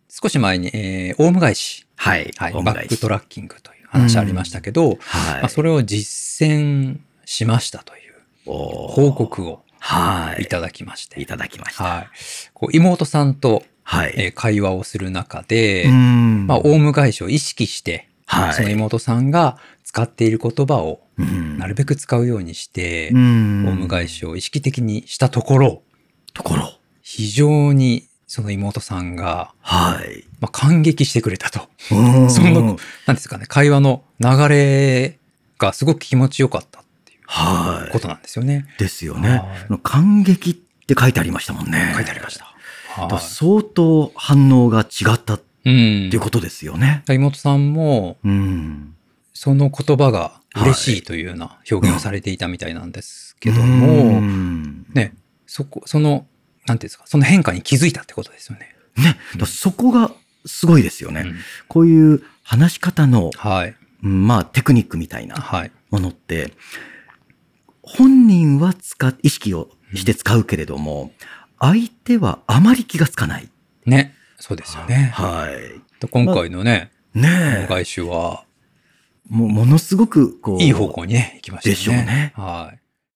少し前に、オウム返し。 はい。 はい。 オウム返しバックトラッキングという話ありましたけど、 はい。 まあ、それを実践しましたという報告をいただきまして。 いただきました。 はい。こう妹さんと、 はい。 会話をする中で、 まあ、オウム返しを意識して、 はい。 その妹さんが使っている言葉をなるべく使うようにして、オウム返しを意識的にしたところ、非常にその妹さんが、 はい。 まあ、感激してくれたと。その、なんですかね、会話の流れがすごく気持ちよかったっていうことなんですよね。 ですよね。感激って書いてありましたもんね。 書いてありました。 相当反応が違ったっていうことですよね。 妹さんも、その言葉が嬉しいというような表現をされていたみたいなんですけども、ね、その、なんていうんですか、その変化に気づいたってことですよね。 ね、そこがすごいですよね。こういう話し方の、まあテクニックみたいなものって、本人は意識をして使うけれども、相手はあまり気がつかない。 ね、そうですよね。今回のね、外周は、 ものすごくこう、 いい方向にね、行きましたね。 でしょうね。 はい。